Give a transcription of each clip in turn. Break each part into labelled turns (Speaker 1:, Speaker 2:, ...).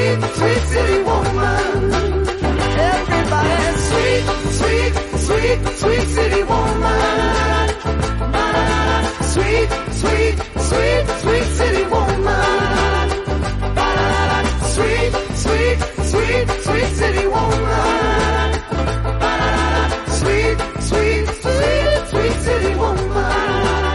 Speaker 1: sweet, sweet city woman. Everybody, sweet, sweet, sweet, sweet city woman. Sweet, sweet, sweet, sweet city woman. Sweet, sweet, sweet, sweet city woman. Sweet, sweet, sweet, sweet city woman.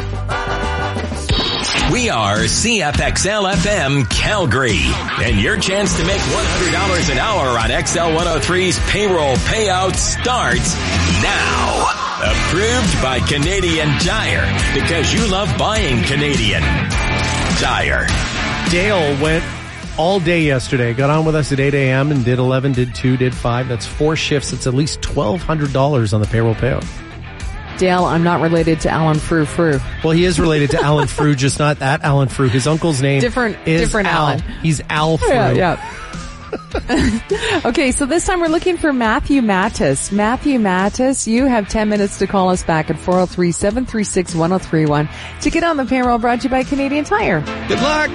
Speaker 2: We are CFXL-FM Calgary, and your chance to make $100 an hour on XL103's payroll payout starts now. Approved by Canadian Tire, because you love buying Canadian Tire.
Speaker 3: Dale went all day yesterday, got on with us at 8 a.m. and did 11, did 2, did 5. That's 4 shifts. It's at least $1,200 on the payroll payout.
Speaker 4: Dale, I'm not related to Alan Frou.
Speaker 3: Well, he is related to Alan Frou, just not that Alan Frou. His uncle's name is
Speaker 4: different
Speaker 3: Al.
Speaker 4: Alan.
Speaker 3: He's Al Frou.
Speaker 4: Yeah. Okay, so this time we're looking for Matthew Mattis. Matthew Mattis, you have 10 minutes to call us back at 403-736-1031 to get on the payroll, brought to you by Canadian Tire.
Speaker 3: Good luck.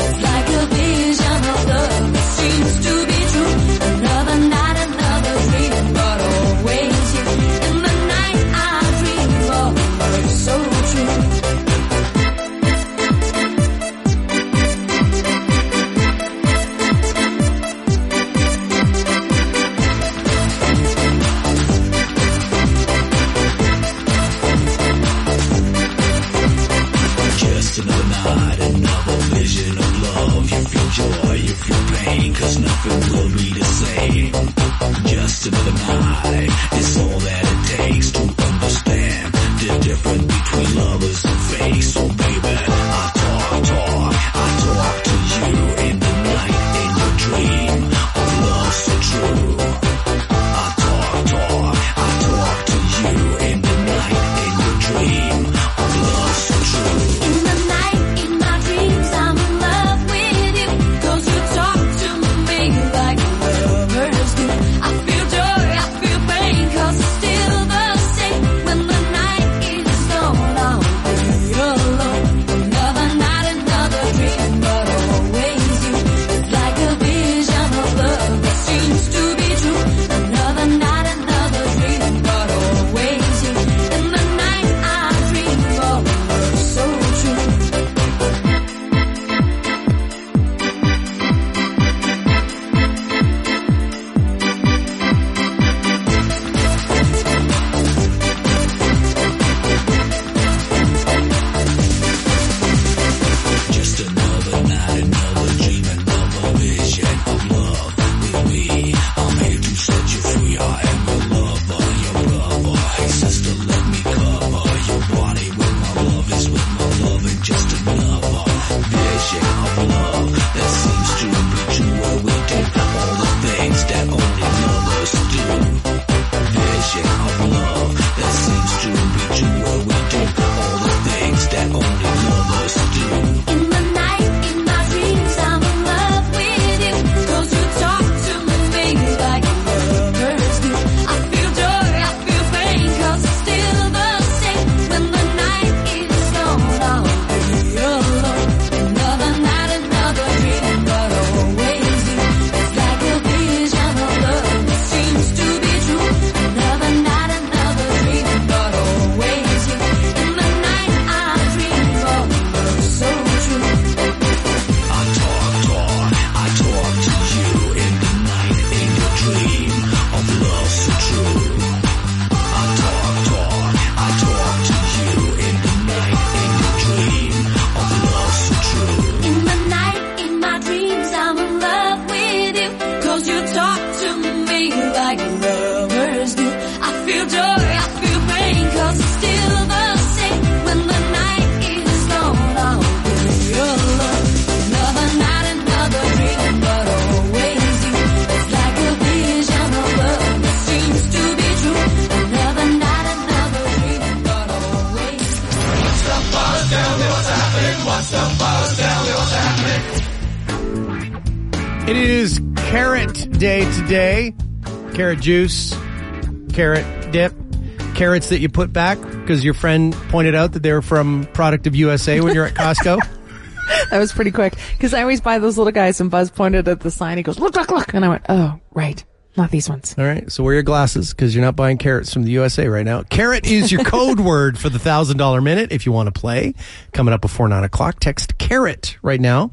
Speaker 1: Seems to be true. Another night, another dream.
Speaker 3: carrot day today. Carrot juice, carrot dip, carrots that you put back because your friend pointed out that they were from Product of USA when you're at Costco.
Speaker 4: That was pretty quick because I always buy those little guys, and Buzz pointed at the sign. He goes, look, look, look. And I went, oh, right. Not these ones.
Speaker 3: All right, so wear your glasses because you're not buying carrots from the USA right now. Carrot is your code word for the $1,000 minute if you want to play. Coming up before 9 o'clock, text carrot right now,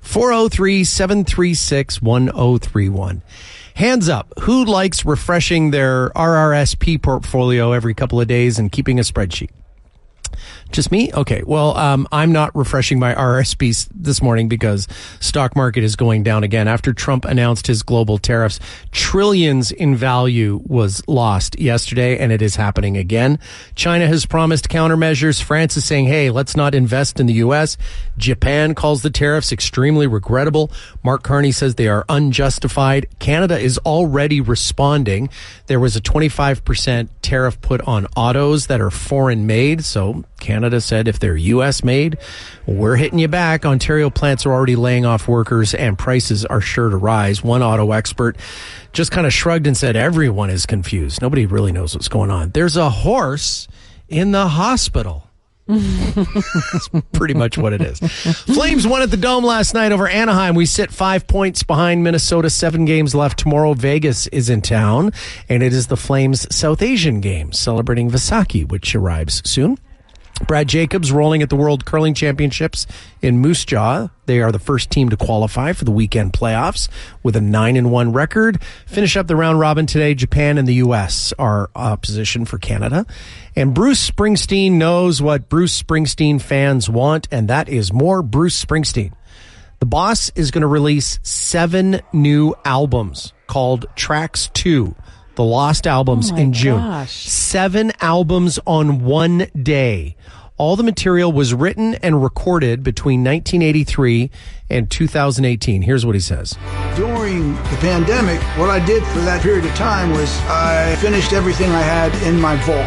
Speaker 3: 403-736-1031. Hands up, who likes refreshing their RRSP portfolio every couple of days and keeping a spreadsheet? Just me? Okay. Well, I'm not refreshing my RRSPs this morning because stock market is going down again. After Trump announced his global tariffs, trillions in value was lost yesterday, and it is happening again. China has promised countermeasures. France is saying, hey, let's not invest in the U.S. Japan calls the tariffs extremely regrettable. Mark Carney says they are unjustified. Canada is already responding. There was a 25% tariff put on autos that are foreign made, so Canada said if they're U.S. made, we're hitting you back. Ontario plants are already laying off workers and prices are sure to rise. One auto expert just kind of shrugged and said everyone is confused. Nobody really knows what's going on. There's a horse in the hospital. That's pretty much what it is. Flames won at the Dome last night over Anaheim. We sit 5 points behind Minnesota. 7 games left. Tomorrow, Vegas is in town, and it is the Flames South Asian Games celebrating Vaisakhi, which arrives soon. Brad Jacobs rolling at the World Curling Championships in Moose Jaw. They are the first team to qualify for the weekend playoffs with a 9-1 record. Finish up the round robin today. Japan and the U.S. are opposition for Canada. And Bruce Springsteen knows what Bruce Springsteen fans want, and that is more Bruce Springsteen. The boss is going to release 7 new albums called Tracks 2. The Lost Albums in June.
Speaker 4: Gosh.
Speaker 3: 7 albums on one day. All the material was written and recorded between 1983 and 2018. Here's what he says.
Speaker 5: During the pandemic, what I did for that period of time was I finished everything I had in my vault.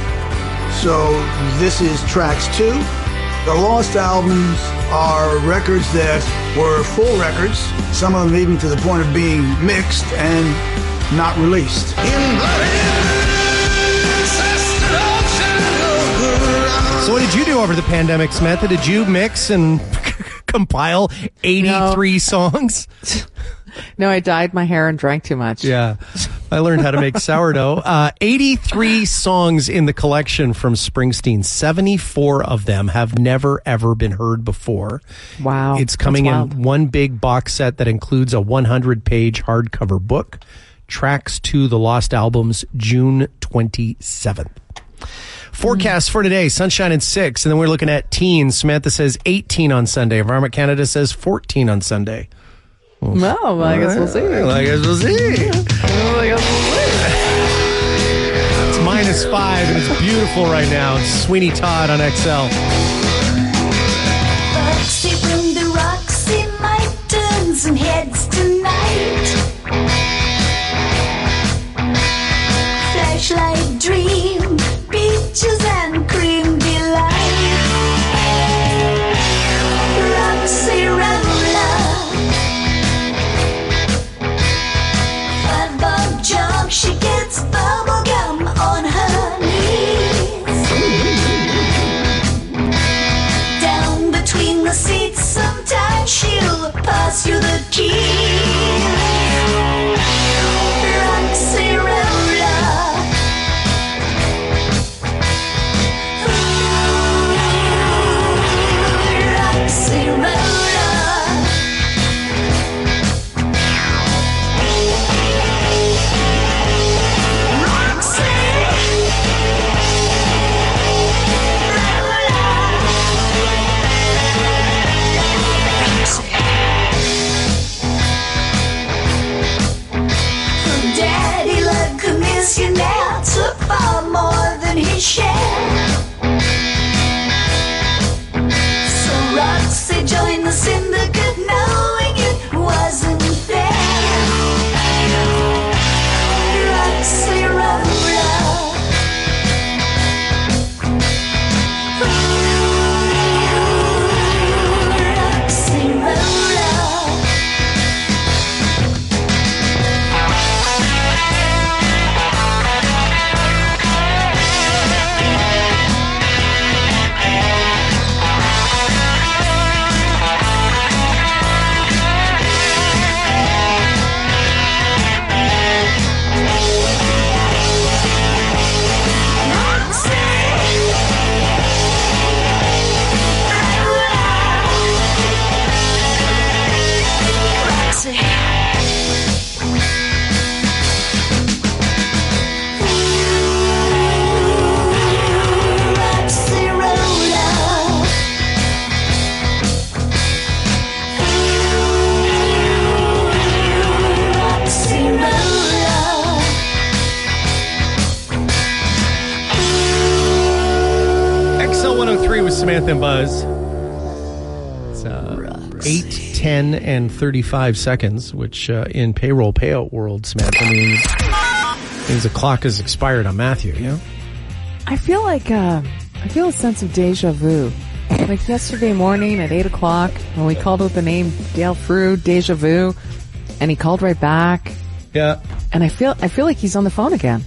Speaker 5: So this is Tracks 2. The Lost Albums are records that were full records, some of them even to the point of being mixed and not released.
Speaker 3: So what did you do over the pandemic, Samantha? Did you mix and compile 83 songs?
Speaker 4: No, I dyed my hair and drank too much.
Speaker 3: Yeah. I learned how to make sourdough. 83 songs in the collection from Springsteen. 74 of them have never, ever been heard before.
Speaker 4: Wow.
Speaker 3: It's coming
Speaker 4: That's
Speaker 3: in
Speaker 4: wild.
Speaker 3: one big box set that includes a 100-page hardcover book. Tracks to the Lost Albums, June 27th. Forecast for today, sunshine and 6. And then we're looking at teens. Samantha says 18 on Sunday. Environment Canada says 14 on Sunday.
Speaker 4: Well, I guess we'll see.
Speaker 3: I guess we'll see. It's -5 and it's beautiful right now. It's Sweeney Todd on XL.
Speaker 6: Roxy from the Roxy might turn some heads tonight. Flashlight dream, peaches and cream delight. Roxy Rambler, 5-bob jump, she gets bubble gum on her knees. Down between the seats, sometimes she'll pass you the keys. Roxy Rambler. Roxy Daddy like a missionaire took far more than his share. So Roxy joined the syndicate knowing it wasn't fair. Roxy Rambler. Roxy Rambler.
Speaker 3: Samantha and Buzz. It's 8, 10, and 35 seconds, which in payroll payout world, Samantha, means the clock has expired on Matthew, yeah?
Speaker 4: I feel like, I feel a sense of deja vu. Like yesterday morning at 8 o'clock when we called out the name Dale Frew, deja vu, and he called right back.
Speaker 3: Yeah.
Speaker 4: And I feel like he's on the phone again.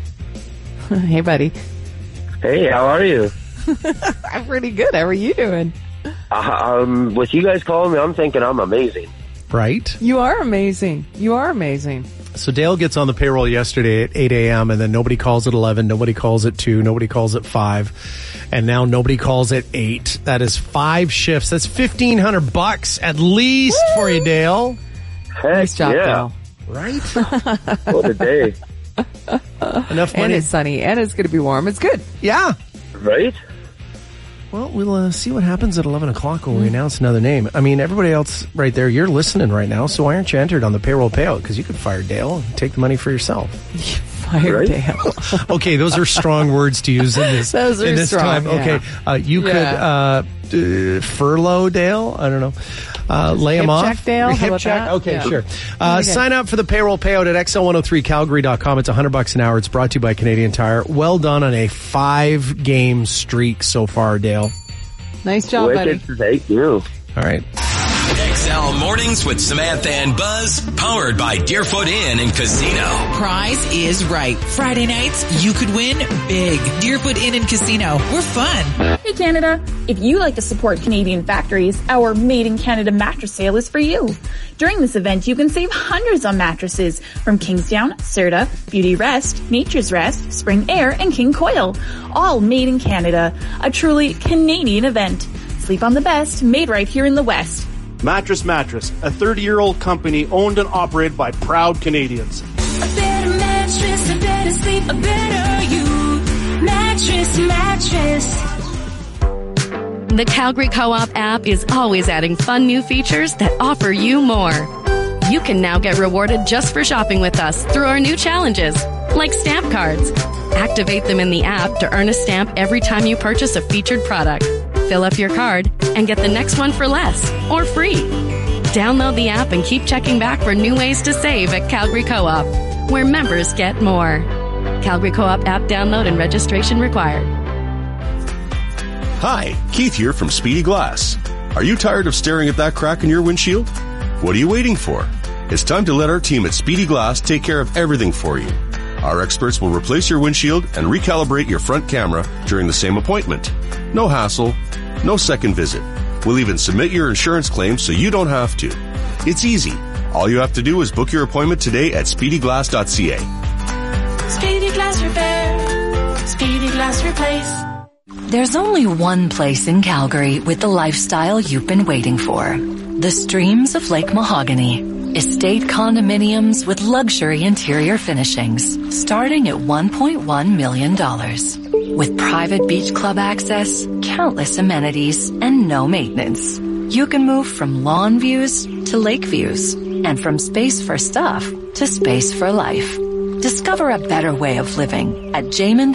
Speaker 4: Hey, buddy.
Speaker 7: Hey, how are you?
Speaker 4: I'm pretty good. How are you doing?
Speaker 7: With you guys calling me, I'm thinking I'm amazing.
Speaker 3: Right?
Speaker 4: You are amazing. You are amazing.
Speaker 3: So Dale gets on the payroll yesterday at 8 a.m. and then nobody calls at 11, nobody calls at 2, nobody calls at 5, and now nobody calls at 8. That is 5 shifts. That's $1,500 at least for you, Dale.
Speaker 7: Heck,
Speaker 4: Nice job,
Speaker 7: yeah.
Speaker 4: Dale.
Speaker 3: Right?
Speaker 7: What a day.
Speaker 3: Enough
Speaker 4: And
Speaker 3: money.
Speaker 4: it's sunny, and it's going to be warm. It's good.
Speaker 3: Yeah.
Speaker 7: Right?
Speaker 3: Well, we'll see what happens at 11 o'clock when we announce another name. I mean, everybody else right there, you're listening right now, so why aren't you entered on the payroll payout? Because you could fire Dale and take the money for yourself.
Speaker 4: Fire
Speaker 7: Right?
Speaker 4: Dale.
Speaker 3: Okay, those are strong words to use in this,
Speaker 4: Those are
Speaker 3: in this
Speaker 4: strong,
Speaker 3: time.
Speaker 4: yeah.
Speaker 3: Okay, you could furlough Dale. I don't know. Lay him
Speaker 4: Hip
Speaker 3: off.
Speaker 4: check Dale? How
Speaker 3: Hip
Speaker 4: about
Speaker 3: check.
Speaker 4: that?
Speaker 3: Okay,
Speaker 4: Yeah.
Speaker 3: sure.
Speaker 4: Okay.
Speaker 3: Sign up for the payroll payout at xl103calgary.com. It's $100 an hour. It's brought to you by Canadian Tire. Well done on a 5-game streak so far, Dale.
Speaker 4: Nice job, buddy.
Speaker 7: Wicked, thank you.
Speaker 3: All right.
Speaker 2: XL Mornings with Samantha and Buzz, powered by Deerfoot Inn and Casino.
Speaker 8: Prize is right. Friday nights, you could win big. Deerfoot Inn and Casino. We're fun.
Speaker 9: Hey Canada, if you like to support Canadian factories, our Made in Canada mattress sale is for you. During this event, you can save hundreds on mattresses from Kingsdown, Serta, Beauty Rest, Nature's Rest, Spring Air, and King Coil. All made in Canada. A truly Canadian event. Sleep on the best, made right here in the West.
Speaker 10: Mattress, a 30-year-old company owned and operated by proud Canadians.
Speaker 6: A better mattress, a better sleep, a better you. Mattress.
Speaker 11: The Calgary Co-op app is always adding fun new features that offer you more. You can now get rewarded just for shopping with us through our new challenges, like stamp cards. Activate them in the app to earn a stamp every time you purchase a featured product. Fill up your card and get the next one for less or free. Download the app and keep checking back for new ways to save at Calgary Co-op, where members get more. Calgary Co-op app download and registration required.
Speaker 12: Hi, Keith here from Speedy Glass. Are you tired of staring at that crack in your windshield? What are you waiting for? It's time to let our team at Speedy Glass take care of everything for you. Our experts will replace your windshield and recalibrate your front camera during the same appointment. No hassle, no second visit. We'll even submit your insurance claim so you don't have to. It's easy. All you have to do is book your appointment today at speedyglass.ca.
Speaker 6: Speedy Glass Repair. Speedy Glass Replace.
Speaker 13: There's only one place in Calgary with the lifestyle you've been waiting for. The Streams of Lake Mahogany. Estate condominiums with luxury interior finishings starting at $1.1 million. With private beach club access, countless amenities, and no maintenance. You can move from lawn views to lake views, and from space for stuff to space for life. Discover a better way of living at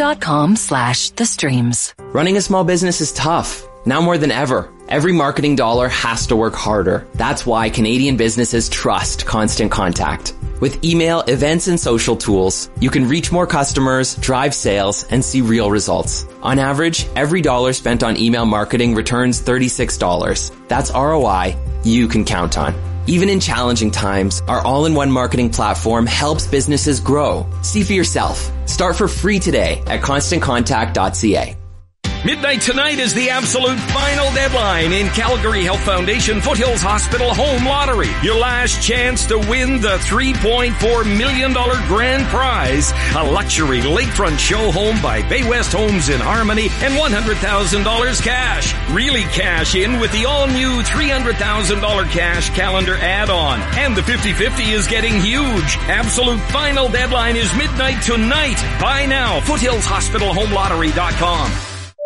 Speaker 13: jamin.com/thestreams.
Speaker 14: Running a small business is tough. Now more than ever, every marketing dollar has to work harder. That's why Canadian businesses trust Constant Contact. With email, events, and social tools, you can reach more customers, drive sales, and see real results. On average, every dollar spent on email marketing returns $36. That's ROI you can count on. Even in challenging times, our all-in-one marketing platform helps businesses grow. See for yourself. Start for free today at constantcontact.ca.
Speaker 2: Midnight tonight is the absolute final deadline in Calgary Health Foundation Foothills Hospital Home Lottery. Your last chance to win the $3.4 million grand prize, a luxury lakefront show home by Bay West Homes in Harmony, and $100,000 cash. Really cash in with the all-new $300,000 cash calendar add-on. And the 50-50 is getting huge. Absolute final deadline is midnight tonight. Buy now. FoothillsHospitalHomeLottery.com.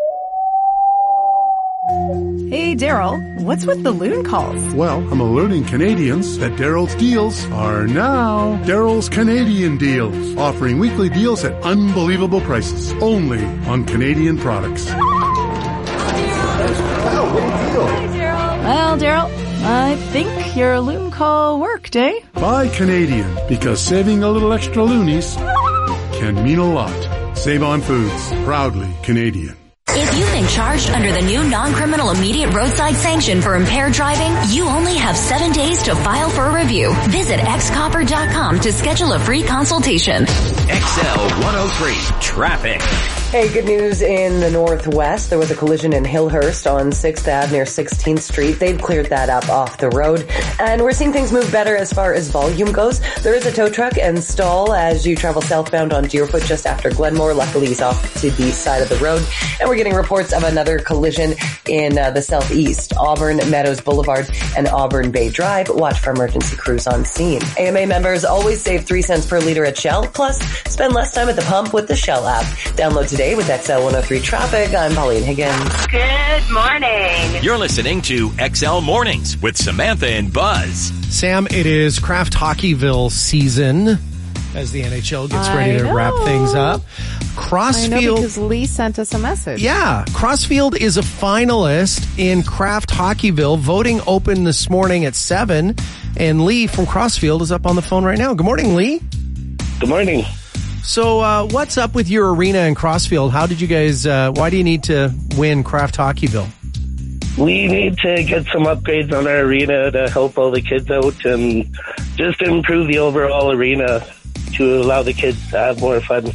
Speaker 15: Hey, Daryl, what's with the loon calls?
Speaker 16: Well, I'm alerting Canadians that Daryl's deals are now Daryl's Canadian Deals, offering weekly deals at unbelievable prices, only on Canadian products.
Speaker 15: Well, Daryl, I think your loon call worked, eh?
Speaker 16: Buy Canadian, because saving a little extra loonies can mean a lot. Save on Foods, proudly Canadian.
Speaker 13: If you've been charged under the new non-criminal immediate roadside sanction for impaired driving, you only have 7 days to file for a review. Visit xcopper.com to schedule a free consultation.
Speaker 2: XL 103 Traffic.
Speaker 17: Hey, good news in the Northwest. There was a collision in Hillhurst on 6th Ave near 16th Street. They've cleared that up off the road. And we're seeing things move better as far as volume goes. There is a tow truck and stall as you travel southbound on Deerfoot just after Glenmore. Luckily, he's off to the side of the road. And we're getting reports of another collision in the southeast. Auburn Meadows Boulevard and Auburn Bay Drive. Watch for emergency crews on scene. AMA members always save 3 cents per liter at Shell. Plus, spend less time at the pump with the Shell app. Download today with XL 103 Traffic. I'm Pauline Higgins.
Speaker 18: Good morning.
Speaker 2: You're listening to XL Mornings with Samantha and Buzz.
Speaker 3: Sam, it is Kraft Hockeyville season as the NHL gets ready to wrap things up.
Speaker 4: I know because Lee sent us a message.
Speaker 3: Yeah, Crossfield is a finalist in Kraft Hockeyville. Voting opened this morning at 7, and Lee from Crossfield is up on the phone right now. Good morning, Lee.
Speaker 19: Good morning.
Speaker 3: So what's up with your arena in Crossfield? How did you guys, why do you need to win Kraft Hockeyville?
Speaker 19: We need to get some upgrades on our arena to help all the kids out and just improve the overall arena to allow the kids to have more fun.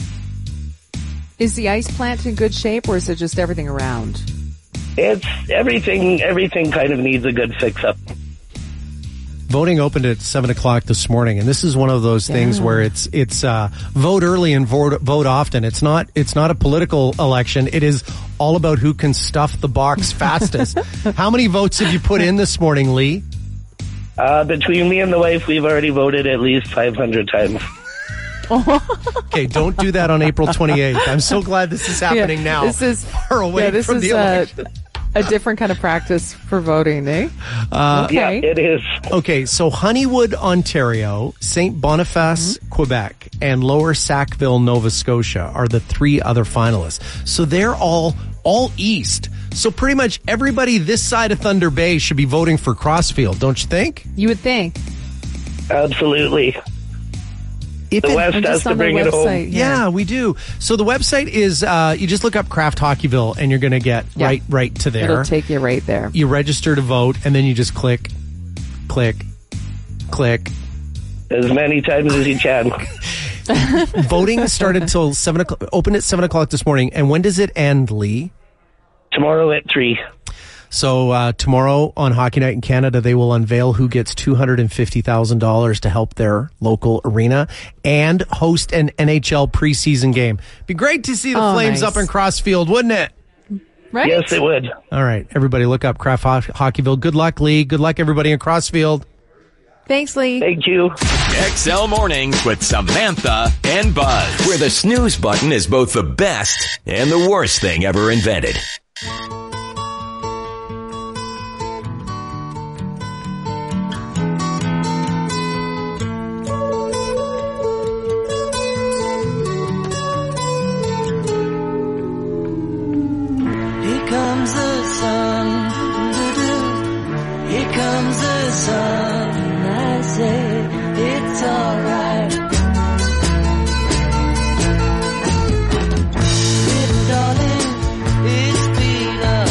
Speaker 4: Is the ice plant in good shape, or is it just everything around?
Speaker 19: It's everything kind of needs a good fix-up.
Speaker 3: Voting opened at 7 o'clock this morning, and this is one of those things where it's vote early and vote often. It's not a political election. It is all about who can stuff the box fastest. How many votes have you put in this morning, Lee?
Speaker 19: Between me and the wife, we've already voted at least 500 times.
Speaker 3: Okay, don't do that on April 28th. I'm so glad this is happening now.
Speaker 4: This is
Speaker 3: far away from the election.
Speaker 4: A different kind of practice for voting, eh? Okay.
Speaker 19: Yeah, it is.
Speaker 3: Okay, so Honeywood, Ontario, St. Boniface, Quebec, and Lower Sackville, Nova Scotia are the 3 other finalists. So they're all east. So pretty much everybody this side of Thunder Bay should be voting for Crossfield, don't you think?
Speaker 4: You would think.
Speaker 19: Absolutely. The West has to bring it home.
Speaker 3: Yeah, we do. So the website is, you just look up Kraft Hockeyville and you're going to get right to there.
Speaker 4: It'll take you right there.
Speaker 3: You register to vote and then you just click.
Speaker 19: As many times as you can.
Speaker 3: Voting started till 7 o'clock, opened at 7 o'clock this morning. And when does it end, Lee?
Speaker 19: Tomorrow at 3.
Speaker 3: So tomorrow on Hockey Night in Canada, they will unveil who gets $250,000 to help their local arena and host an NHL preseason game. Be great to see the Flames up in Crossfield, wouldn't it?
Speaker 4: Right?
Speaker 19: Yes, it would.
Speaker 3: All right, everybody look up Kraft Hockeyville. Good luck, Lee. Good luck, everybody in Crossfield.
Speaker 4: Thanks, Lee.
Speaker 19: Thank you.
Speaker 2: XL Mornings with Samantha and Buzz, where the snooze button is both the best and the worst thing ever invented.
Speaker 1: Comes the sun, here comes the sun, I say it's alright. Little darling, it's been a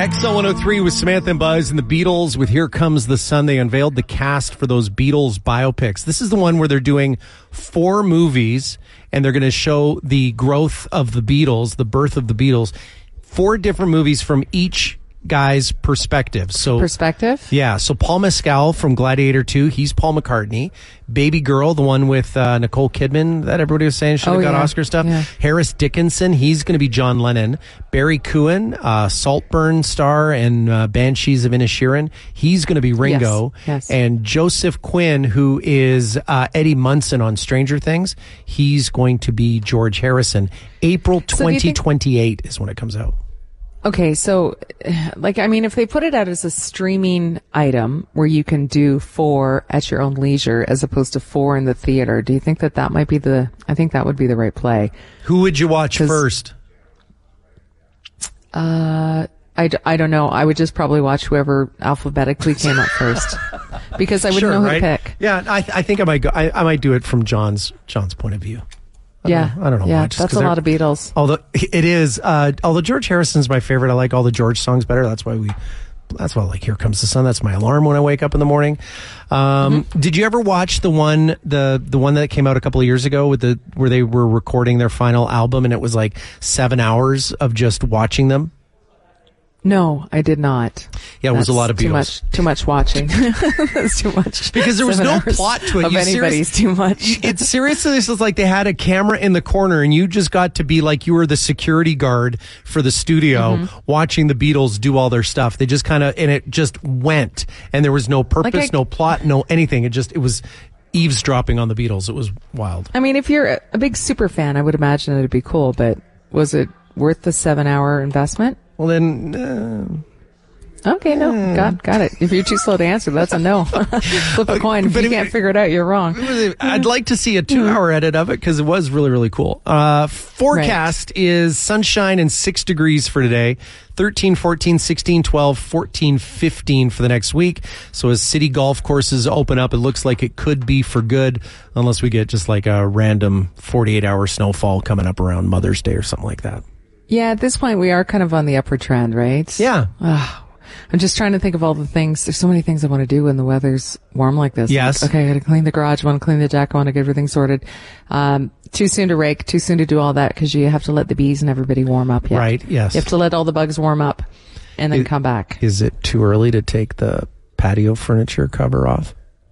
Speaker 3: XL 103 with Samantha and Buzz and the Beatles with Here Comes the Sun. They unveiled the cast for those Beatles biopics. This is the one where they're doing 4 movies and they're going to show the growth of the Beatles, the birth of the Beatles. 4 different movies from each guy's perspective. So yeah. So Paul Mescal from Gladiator 2, he's Paul McCartney. Baby Girl, the one with Nicole Kidman that everybody was saying should have got Oscar stuff. Yeah. Harris Dickinson, he's going to be John Lennon. Barry Cohen, Saltburn star and Banshees of Inisherin, he's going to be Ringo.
Speaker 4: Yes.
Speaker 3: And Joseph Quinn, who is Eddie Munson on Stranger Things, he's going to be George Harrison. April 2028 is when it comes out.
Speaker 4: Okay, so, if they put it out as a streaming item where you can do 4 at your own leisure as opposed to 4 in the theater, do you think that might be I think that would be the right play.
Speaker 3: Who would you watch first?
Speaker 4: I don't know. I would just probably watch whoever alphabetically came up first. Because I wouldn't know who to pick.
Speaker 3: Yeah, I think I might go. I might do it from John's point of view. I don't know.
Speaker 4: Yeah,
Speaker 3: why.
Speaker 4: that's a lot of Beatles.
Speaker 3: Although it is, although George Harrison's my favorite. I like all the George songs better. That's why like Here Comes the Sun. That's my alarm when I wake up in the morning. Did you ever watch the one that came out a couple of years ago where they were recording their final album and it was like 7 hours of just watching them?
Speaker 4: No, I did not.
Speaker 3: Yeah, it was a lot of Beatles.
Speaker 4: Too much watching. That's too much.
Speaker 3: Because there was no plot to it.
Speaker 4: Of anybody's too much.
Speaker 3: It's seriously, this is like they had a camera in the corner and you just got to be like you were the security guard for the studio watching the Beatles do all their stuff. They just kind of, and it just went. And there was no purpose, no plot, no anything. It was eavesdropping on the Beatles. It was wild.
Speaker 4: I mean, if you're a big super fan, I would imagine it'd be cool, but was it worth the 7-hour investment?
Speaker 3: Well, then...
Speaker 4: Okay, no. Got it. If you're too slow to answer, that's a no. Flip a coin. If you can't figure it out, you're wrong.
Speaker 3: I'd like to see a 2-hour edit of it because it was really, really cool. Forecast is sunshine and 6 degrees for today. 13, 14, 16, 12, 14, 15 for the next week. So as city golf courses open up, it looks like it could be for good unless we get just like a random 48-hour snowfall coming up around Mother's Day or something like that.
Speaker 4: Yeah, at this point, we are kind of on the upward trend, right?
Speaker 3: Yeah.
Speaker 4: I'm just trying to think of all the things. There's so many things I want to do when the weather's warm like this.
Speaker 3: Yes.
Speaker 4: Like, okay, I got to clean the garage. I want to clean the deck. I want to get everything sorted. Too soon to rake. Too soon to do all that because you have to let the bees and everybody warm up yet.
Speaker 3: Right, yes.
Speaker 4: You have to let all the bugs warm up and then come back.
Speaker 3: Is it too early to take the patio furniture cover off?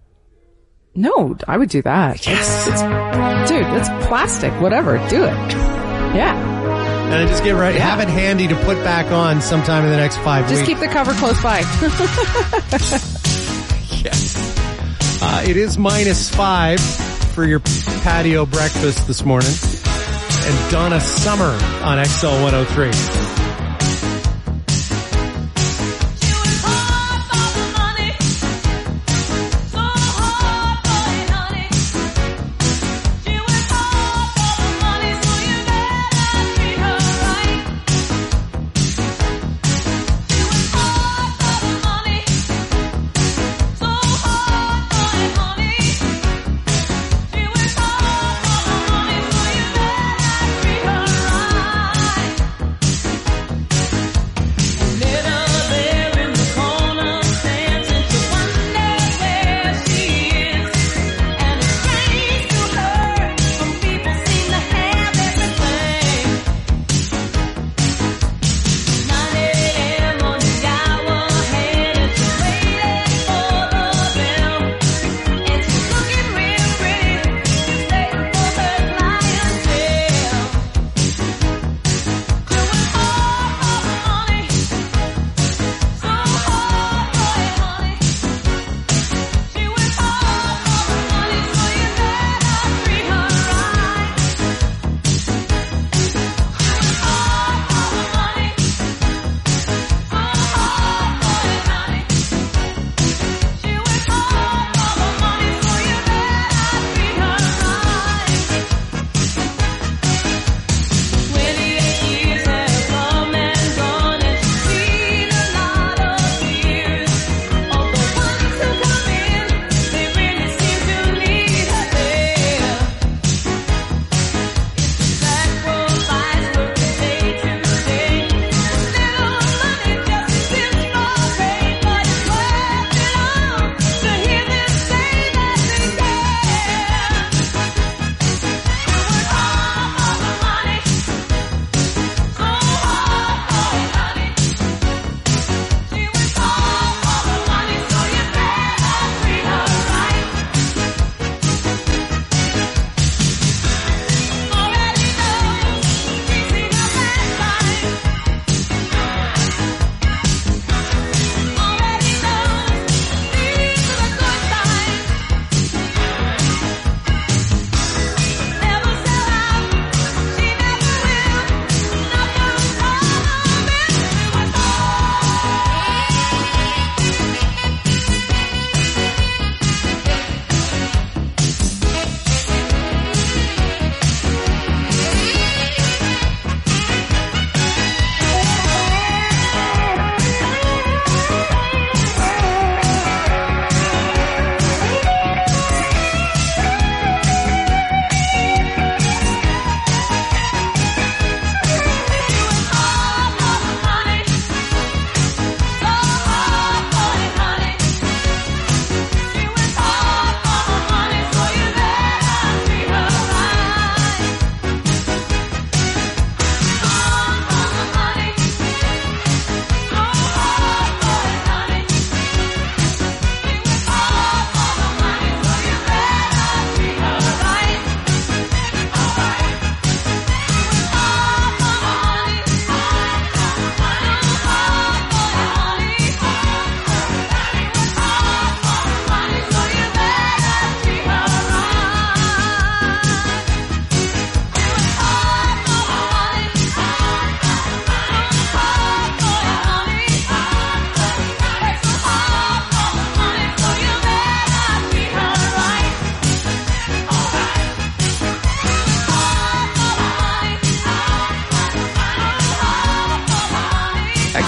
Speaker 4: No, I would do that.
Speaker 3: Yes.
Speaker 4: Dude, it's plastic. Whatever. Do it. Yeah.
Speaker 3: And then just get ready. Have it handy to put back on sometime in the next 5 weeks.
Speaker 4: Just keep the cover close by.
Speaker 3: Yes. It is -5 for your patio breakfast this morning. And Donna Summer on XL 103.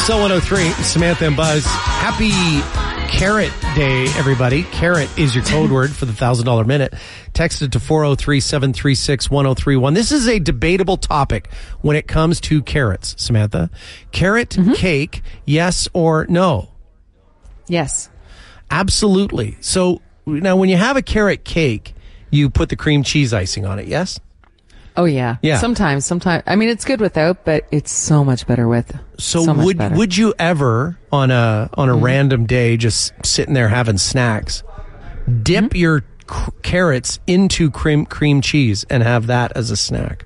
Speaker 3: XL 103, Samantha and Buzz. Happy Carrot Day, everybody. Carrot is your code word for the $1,000 minute. Text it to 403-736-1031. This is a debatable topic when it comes to carrots, Samantha. Carrot cake, yes or no?
Speaker 4: Yes.
Speaker 3: Absolutely. So now when you have a carrot cake, you put the cream cheese icing on it, yes?
Speaker 4: Oh, yeah.
Speaker 3: Yeah.
Speaker 4: Sometimes. I mean, it's good without, but it's so much better with.
Speaker 3: So would you ever, on a random day, just sitting there having snacks, dip your carrots into cream cheese and have that as a snack?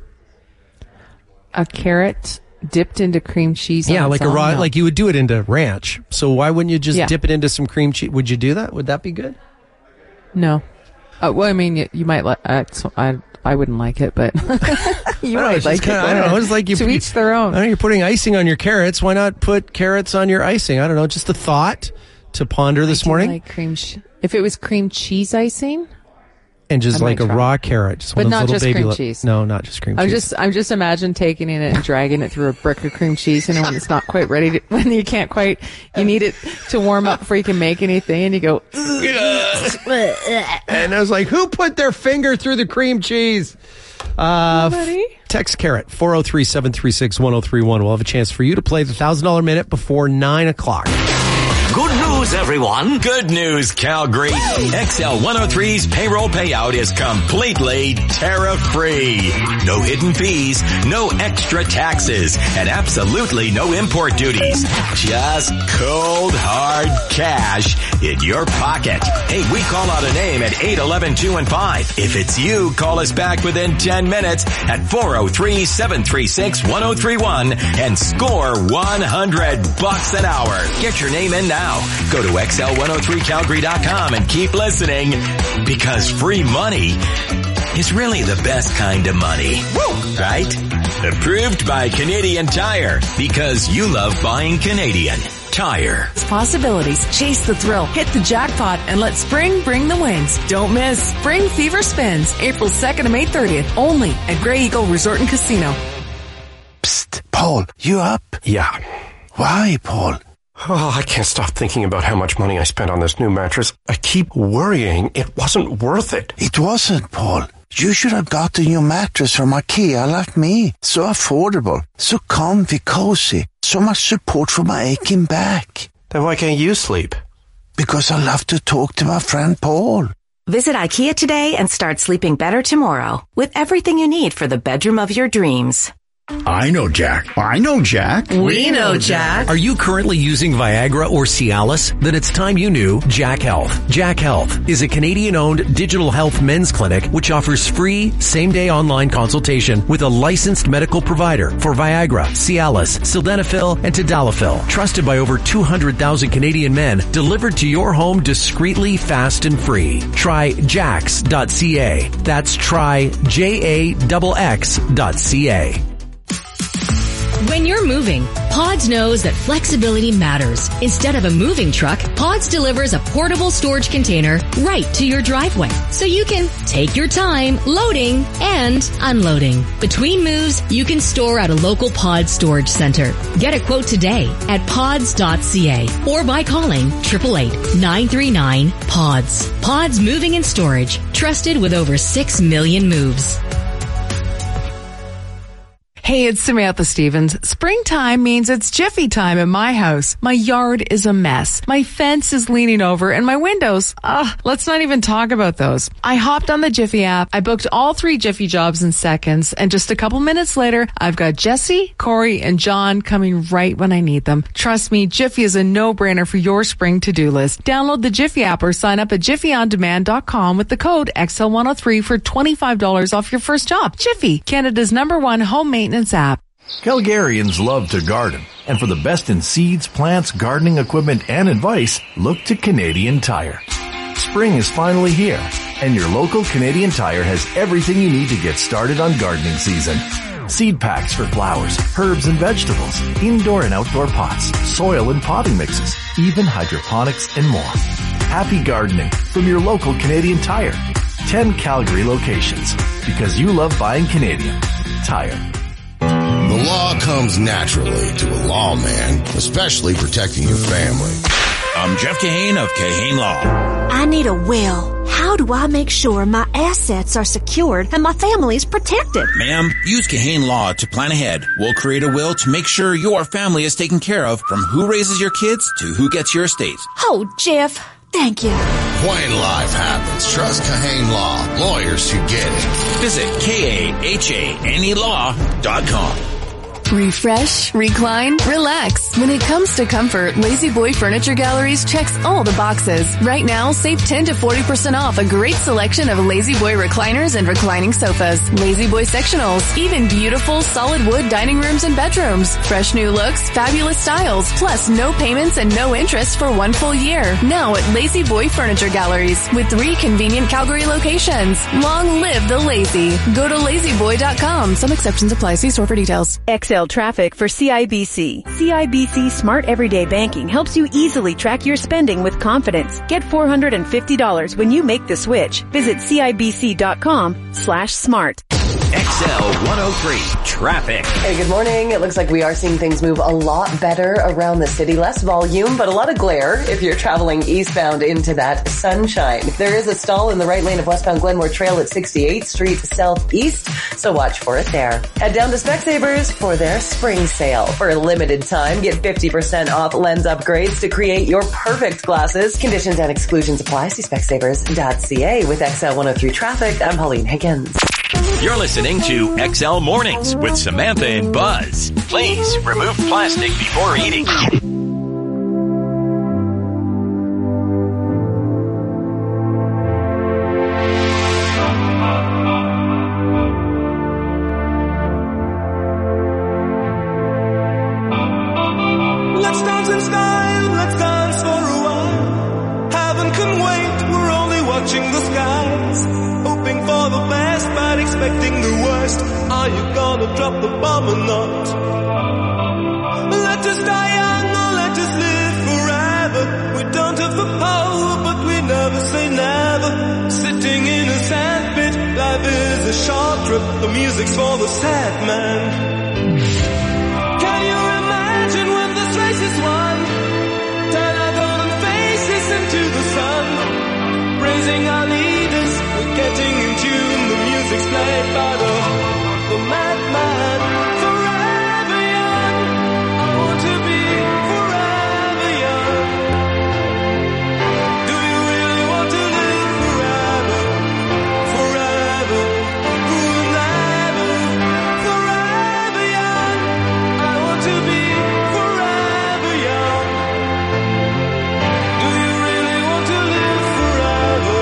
Speaker 4: A carrot dipped into cream cheese?
Speaker 3: Yeah,
Speaker 4: on
Speaker 3: like
Speaker 4: its own? No.
Speaker 3: like you would do it into ranch. So why wouldn't you just dip it into some cream cheese? Would you do that? Would that be good?
Speaker 4: No. Well, I mean, you might let. I wouldn't like it, but you might like it.
Speaker 3: I don't know. It's like
Speaker 4: to each their own.
Speaker 3: I know you're putting icing on your carrots. Why not put carrots on your icing? I don't know. Just a thought to ponder this morning.
Speaker 4: Like if it was cream cheese icing,
Speaker 3: and just like a raw carrot, just
Speaker 4: but
Speaker 3: one of
Speaker 4: not
Speaker 3: those little
Speaker 4: just
Speaker 3: baby
Speaker 4: cream cheese.
Speaker 3: No, not just cream cheese.
Speaker 4: I'm just imagine taking it and dragging it through a brick of cream cheese, and when it's not quite ready, when you can't quite, you need it to warm up before you can make anything, and you go.
Speaker 3: And I was like, who put their finger through the cream cheese? Text carrot 403-736-1031. We'll have a chance for you to play the $1,000 minute before 9 o'clock.
Speaker 2: Good news, everyone. Good news, Calgary. XL 103's payroll payout is completely tariff-free. No hidden fees, no extra taxes, and absolutely no import duties. Just cold, hard cash in your pocket. Hey, we call out a name at 811-215. If it's you, call us back within 10 minutes at 403-736-1031 and score $100 an hour. Get your name in now. Go to XL103Calgary.com and keep listening, because free money is really the best kind of money. Woo! Right? Approved by Canadian Tire, because you love buying Canadian Tire.
Speaker 15: Possibilities. Chase the thrill. Hit the jackpot and let spring bring the wings. Don't miss Spring Fever Spins, April 2nd to May 30th, only at Grey Eagle Resort and Casino.
Speaker 20: Psst, Paul, you up?
Speaker 21: Yeah.
Speaker 20: Why, Paul?
Speaker 21: Oh, I can't stop thinking about how much money I spent on this new mattress. I keep worrying it wasn't worth it.
Speaker 20: It wasn't, Paul. You should have gotten your mattress from IKEA like me. So affordable, so comfy, cozy, so much support for my aching back.
Speaker 21: Then why can't you sleep?
Speaker 20: Because I love to talk to my friend Paul.
Speaker 22: Visit IKEA today and start sleeping better tomorrow with everything you need for the bedroom of your dreams.
Speaker 23: I know Jack.
Speaker 24: I know Jack.
Speaker 22: We know Jack.
Speaker 2: Are you currently using Viagra or Cialis? Then it's time you knew Jack Health. Jack Health is a Canadian-owned digital health men's clinic which offers free same-day online consultation with a licensed medical provider for Viagra, Cialis, Sildenafil, and Tadalafil. Trusted by over 200,000 Canadian men, delivered to your home discreetly, fast, and free. Try jax.ca. That's tryjaxx.ca.
Speaker 25: When you're moving, Pods knows that flexibility matters. Instead of a moving truck, Pods delivers a portable storage container right to your driveway, so you can take your time loading and unloading. Between moves, you can store at a local Pods storage center. Get a quote today at pods.ca or by calling 888-939-PODS. Pods Moving and Storage, trusted with over 6 million moves.
Speaker 4: Hey, it's Samantha Stevens. Springtime means it's Jiffy time in my house. My yard is a mess. My fence is leaning over and my windows. Let's not even talk about those. I hopped on the Jiffy app. I booked all 3 Jiffy jobs in seconds. And just a couple minutes later, I've got Jesse, Corey, and John coming right when I need them. Trust me, Jiffy is a no-brainer for your spring to-do list. Download the Jiffy app or sign up at jiffyondemand.com with the code XL103 for $25 off your first job. Jiffy, Canada's #1 home maintenance app.
Speaker 26: Calgarians love to garden, and for the best in seeds, plants, gardening equipment, and advice, look to Canadian Tire. Spring is finally here, and your local Canadian Tire has everything you need to get started on gardening season. Seed packs for flowers, herbs, and vegetables, indoor and outdoor pots, soil and potting mixes, even hydroponics and more. Happy gardening from your local Canadian Tire. 10 Calgary locations, because you love buying Canadian Tire.
Speaker 27: The law
Speaker 5: comes naturally to a lawman, especially protecting your family.
Speaker 7: I'm Jeff Kahane of Kahane Law.
Speaker 8: I need a will. How do I make sure my assets are secured and my family's protected?
Speaker 7: Ma'am, use Kahane Law to plan ahead. We'll create a will to make sure your family is taken care of, from who raises your kids to who gets your estate.
Speaker 8: Oh, Jeff, thank you.
Speaker 5: When life happens, trust Kahane Law. Lawyers who get it.
Speaker 7: Visit KAHANElaw.com.
Speaker 9: Refresh, recline, relax. When it comes to comfort, Lazy Boy Furniture Galleries checks all the boxes. Right now, save 10 to 40% off a great selection of Lazy Boy recliners and reclining sofas, Lazy Boy sectionals, even beautiful solid wood dining rooms and bedrooms. Fresh new looks, fabulous styles, plus no payments and no interest for 1 full year. Now at Lazy Boy Furniture Galleries with 3 convenient Calgary locations. Long live the lazy. Go to lazyboy.com. Some exceptions apply. See store for details.
Speaker 23: XL Traffic for CIBC. CIBC Smart Everyday Banking helps you easily track your spending with confidence. Get $450 when you make the switch. Visit CIBC.com/smart.
Speaker 2: XL 103 Traffic.
Speaker 17: Hey, good morning. It looks like we are seeing things move a lot better around the city. Less volume, but a lot of glare if you're traveling eastbound into that sunshine. There is a stall in the right lane of westbound Glenmore Trail at 68th Street Southeast, so watch for it there. Head down to Specsavers for their spring sale. For a limited time, get 50% off lens upgrades to create your perfect glasses. Conditions and exclusions apply. See Specsavers.ca. With XL 103 Traffic, I'm Pauline Higgins.
Speaker 2: You're listening to XL Mornings with Samantha and Buzz. Please remove plastic before eating.
Speaker 1: Let's dance in style, let's dance for a while. Heaven can wait, we're only watching the skies. Hoping for the best, but expecting the worst. Are you gonna drop the bomb or not? Let us die young or let us live forever. We don't have the power, but we never say never. Sitting in a sandpit, life is a short trip. The music's for the sad man. Can you imagine when this race is won? Turn our golden faces into the sun. Praising our leaders, we're getting in tune. The music's played by the madman. Forever young, I want to be forever young. Do you really want to live forever? Forever, forever, forever young. I want to be forever young. Do you really want to live forever?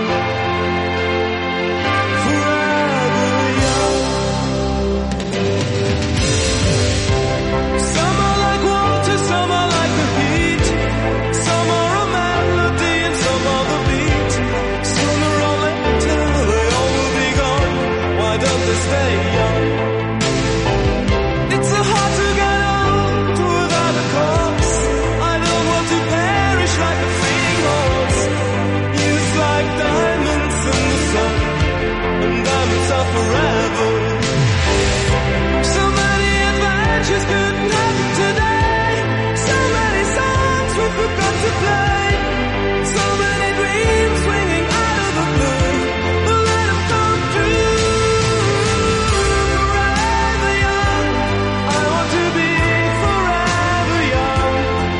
Speaker 1: Some are like water, some are like the heat. Some are a melody and some are the beat. Sooner or later they all will be gone. Why don't they stay young? It's so hard to get old without a cause. I don't want to perish like a fleeting horse. Youth's like diamonds in the sun, and diamonds are forever. So many adventures couldn't happen today. So many songs we forgot to play. So many dreams swinging out of the blue. But let them come true. Forever young, I want to be forever young.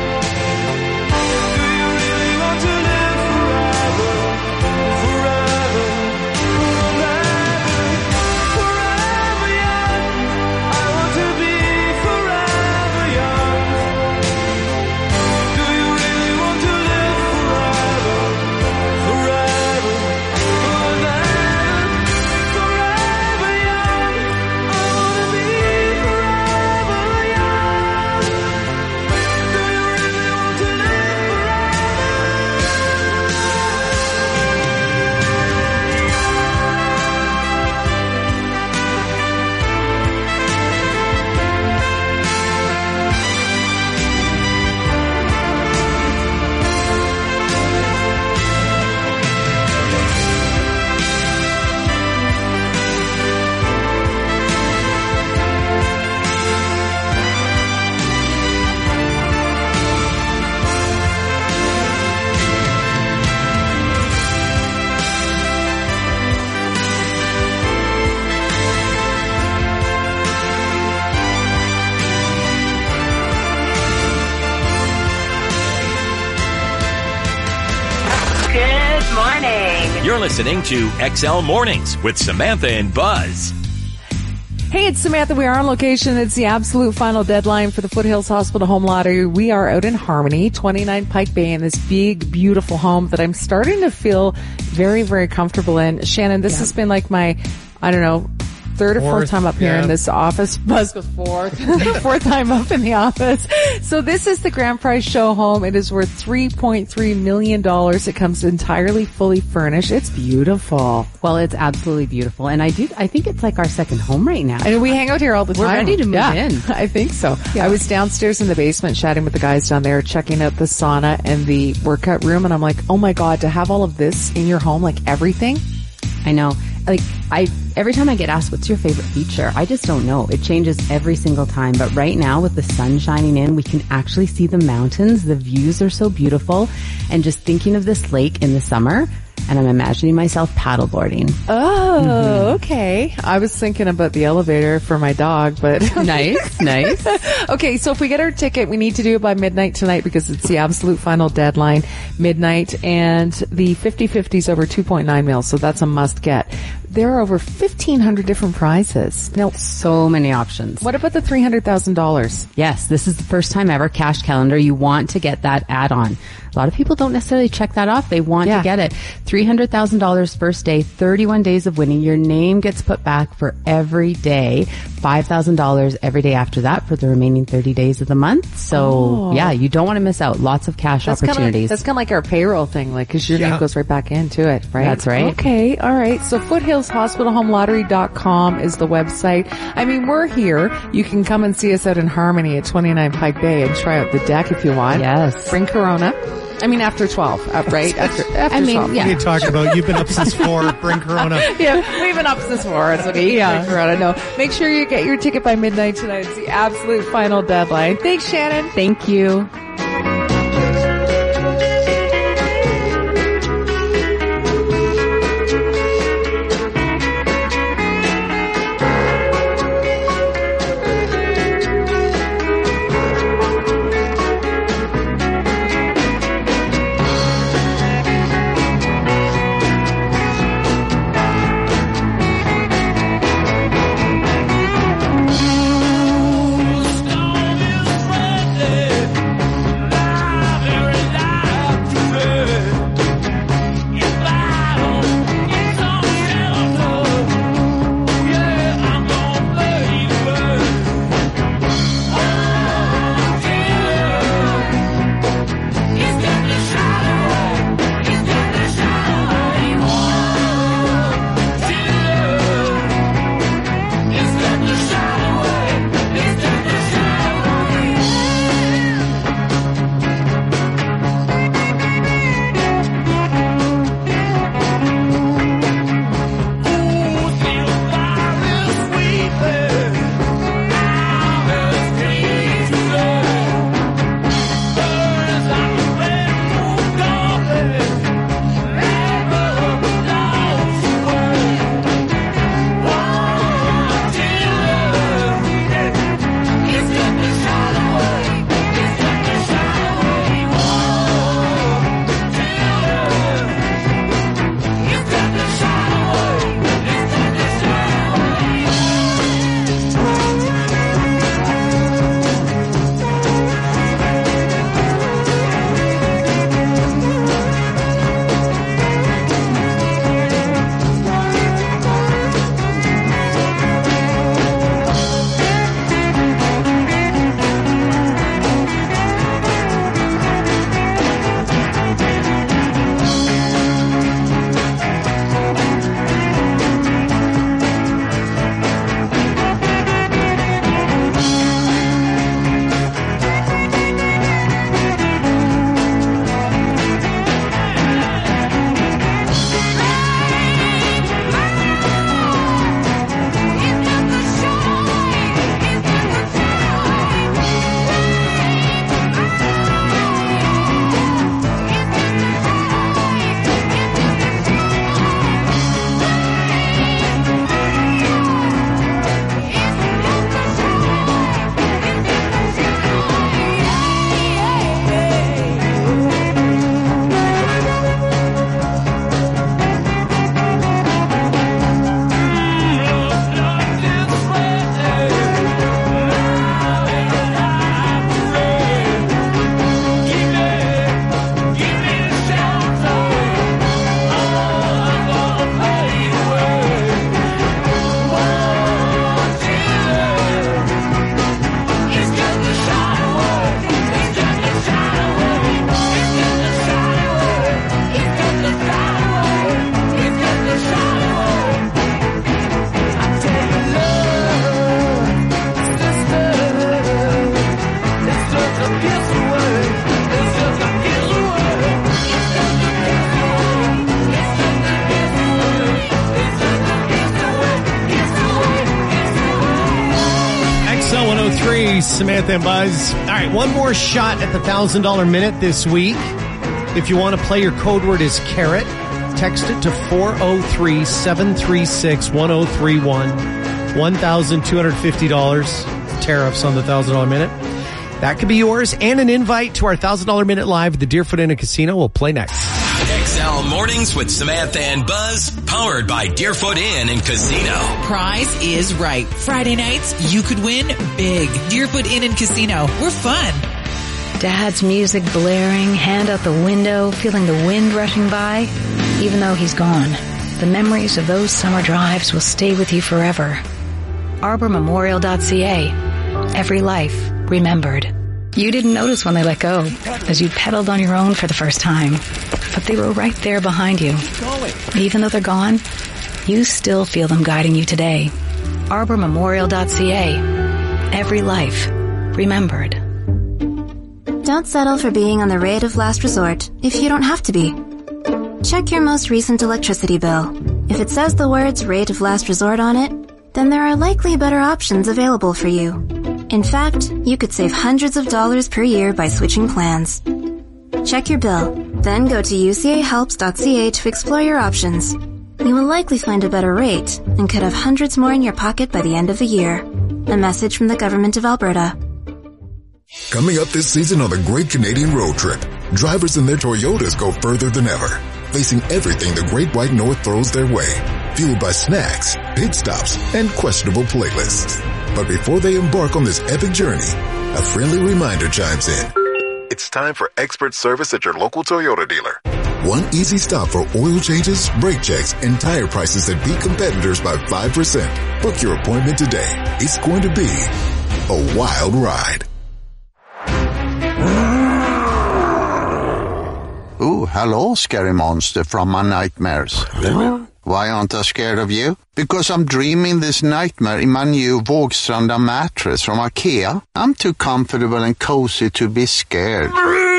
Speaker 1: Do you really want to live forever? Forever, forever, forever young. I want to be forever
Speaker 2: You're listening to XL Mornings with Samantha and Buzz.
Speaker 4: Hey, it's Samantha. We are on location. It's the absolute final deadline for the Foothills Hospital Home Lottery. We are out in Harmony, 29 Pike Bay, in this big, beautiful home that I'm starting to feel very, very comfortable in. Shannon, this has been like my, I don't know, third or fourth time up here in this office. Buzz goes fourth time up in the office. So this is the grand prize show home. It is worth $3.3 million. It comes entirely fully furnished. It's beautiful.
Speaker 6: Well, it's absolutely beautiful. And I think it's like our second home right now.
Speaker 4: And we hang out here all the time.
Speaker 6: We're ready to move in.
Speaker 4: I think so. Yeah. I was downstairs in the basement chatting with the guys down there, checking out the sauna and the workout room. And I'm like, oh my God, to have all of this in your home, like everything.
Speaker 6: I know. Every time I get asked, what's your favorite feature? I just don't know. It changes every single time. But right now, with the sun shining in, we can actually see the mountains. The views are so beautiful. And just thinking of this lake in the summer, and I'm imagining myself paddleboarding.
Speaker 4: Oh, okay. I was thinking about the elevator for my dog, but
Speaker 6: nice.
Speaker 4: Okay, so if we get our ticket, we need to do it by midnight tonight because it's the absolute final deadline, midnight, and the 50/50 is over 2.9 mil, so that's a must get. There are over 1,500 different prizes.
Speaker 6: Now, so many options.
Speaker 4: What about the $300,000?
Speaker 6: Yes, this is the first time ever cash calendar. You want to get that add-on. A lot of people don't necessarily check that off. They want to get it. $300,000 first day, 31 days of winning. Your name gets put back for every day. $5,000 every day after that for the remaining 30 days of the month. So, you don't want to miss out. Lots of cash opportunities.
Speaker 4: That's kind of like our payroll thing, like, because your name goes right back into it, right?
Speaker 6: That's right.
Speaker 4: Okay, all right. So FoothillsHospitalHomeLottery.com is the website. I mean, we're here. You can come and see us out in Harmony at 29 Pike Bay and try out the deck if you want.
Speaker 6: Yes.
Speaker 4: Bring Corona. I mean, after 12, right? After 12.
Speaker 3: What are you talking about? You've been up since 4. Bring Corona.
Speaker 4: Yeah, we've been up since 4. It's okay. Bring Corona. No. Make sure you get your ticket by midnight tonight. It's the absolute final deadline. Thanks, Shannon.
Speaker 6: Thank you.
Speaker 3: 103, Samantha and Buzz. All right, one more shot at the $1,000 minute this week. If you want to play, your code word is carrot. Text it to 403-736-1031. $1,250 tariffs on the $1,000 minute. That could be yours, and an invite to our $1,000 minute live at the Deerfoot Inn and Casino. We'll play next.
Speaker 2: XL Mornings with Samantha and Buzz, powered by Deerfoot Inn and Casino.
Speaker 10: Prize is right. Friday nights, you could win big. Deerfoot Inn and Casino. We're fun.
Speaker 11: Dad's music blaring, hand out the window, feeling the wind rushing by. Even though he's gone, the memories of those summer drives will stay with you forever. ArborMemorial.ca. Every life remembered. You didn't notice when they let go, as you pedaled on your own for the first time. But they were right there behind you. Even though they're gone, you still feel them guiding you today. ArborMemorial.ca. Every life remembered.
Speaker 12: Don't settle for being on the rate of last resort if you don't have to be. Check your most recent electricity bill. If it says the words rate of last resort on it, then there are likely better options available for you. In fact, you could save hundreds of dollars per year by switching plans. Check your bill, then go to ucahelps.ca to explore your options. You will likely find a better rate and could have hundreds more in your pocket by the end of the year. A message from the Government of Alberta.
Speaker 14: Coming up this season on the Great Canadian Road Trip, drivers in their Toyotas go further than ever, facing everything the Great White North throws their way, fueled by snacks, pit stops, and questionable playlists. But before they embark on this epic journey, a friendly reminder chimes in.
Speaker 16: It's time for expert service at your local Toyota dealer.
Speaker 14: One easy stop for oil changes, brake checks, and tire prices that beat competitors by 5%. Book your appointment today. It's going to be a wild ride.
Speaker 20: Oh, hello, scary monster from my nightmares. Why aren't I scared of you? Because I'm dreaming this nightmare in my new Vågstranda mattress from IKEA. I'm too comfortable and cozy to be scared.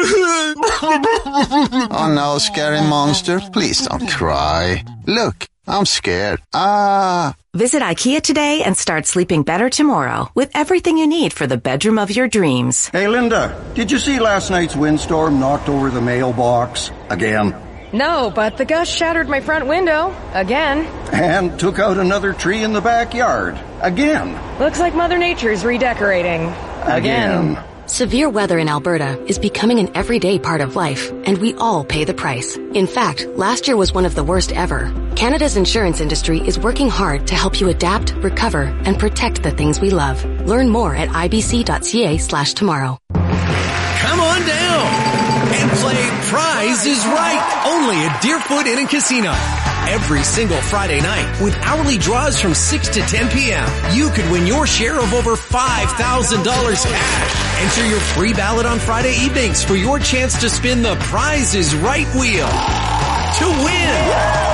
Speaker 20: Oh no, scary monster, please don't cry. Look, I'm scared.
Speaker 22: Visit IKEA today and start sleeping better tomorrow with everything you need for the bedroom of your dreams.
Speaker 24: Hey, Linda, did you see last night's windstorm knocked over the mailbox again?
Speaker 27: No, but the gust shattered my front window again.
Speaker 24: And took out another tree in the backyard again.
Speaker 27: Looks like Mother Nature's redecorating again.
Speaker 28: Severe weather in Alberta is becoming an everyday part of life, and we all pay the price. In fact, last year was one of the worst ever. Canada's insurance industry is working hard to help you adapt, recover, and protect the things we love. Learn more at ibc.ca/tomorrow.
Speaker 3: Come on down and play Prize is Right, only at Deerfoot Inn and Casino. Every single Friday night, with hourly draws from 6 to 10 p.m., you could win your share of over $5,000 cash. Enter your free ballot on Friday evenings for your chance to spin the Prize is Right wheel to win.